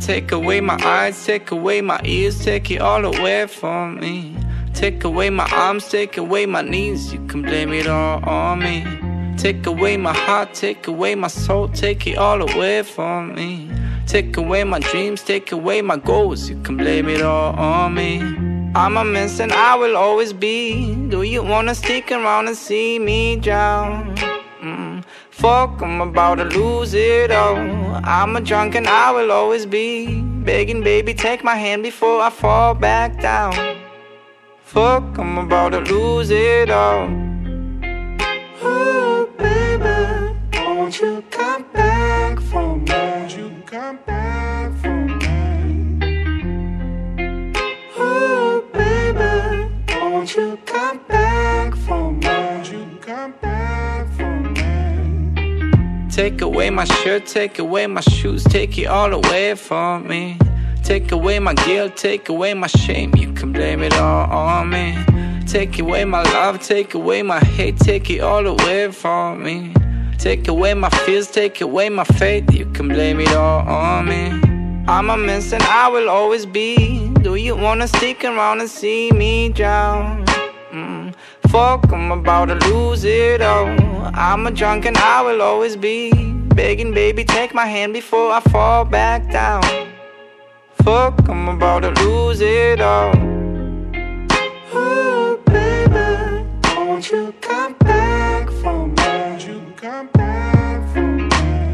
Take away my eyes, take away my ears, take it all away from me. Take away my arms, take away my knees, you can blame it all on me. Take away my heart, take away my soul, take it all away from me. Take away my dreams, take away my goals, you can blame it all on me. I'm a mess and I will always be. Do you wanna stick around and see me drown? Fuck, I'm about to lose it all. I'm a drunk and I will always be begging, baby, take my hand before I fall back down. Fuck, I'm about to lose it all. Oh, baby, won't you come back for me? Won't you come back for me? Oh, baby, won't you come back for me? Won't you come back for me? Take away my shirt, take away my shoes, take it all away from me. Take away my guilt, take away my shame, you can blame it all on me. Take away my love, take away my hate, take it all away from me. Take away my fears, take away my faith, you can blame it all on me. I'm a mess and I will always be. Do you wanna stick around and see me drown? Fuck, I'm about to lose it all. I'm a drunk and I will always be begging, baby, take my hand before I fall back down. Fuck, I'm about to lose it all. Oh, baby, won't you come back for me? Won't you come back for me?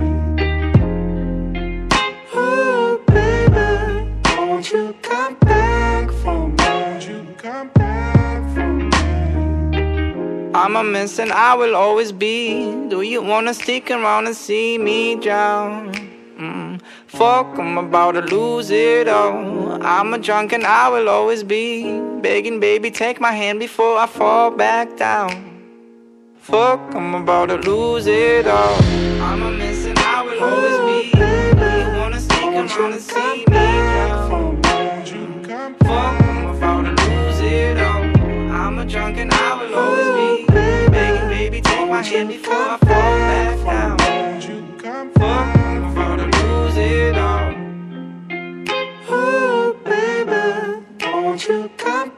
Oh, baby, won't you come back for me? Won't you come back for me? I'm a mess and I will always be. Do you wanna stick around and see me drown? Fuck, I'm about to lose it all. I'm a drunk and I will always be begging, baby, take my hand before I fall back down. Fuck, I'm about to lose it all. I'm a mess and I will always be. Do you wanna stick around and see me drown? Fuck, I'm about to lose it all. I'm a drunk and I will always be begging, baby, take my hand before I fall back down. Fuck, I'm about to lose it all. Oh, baby, won't you come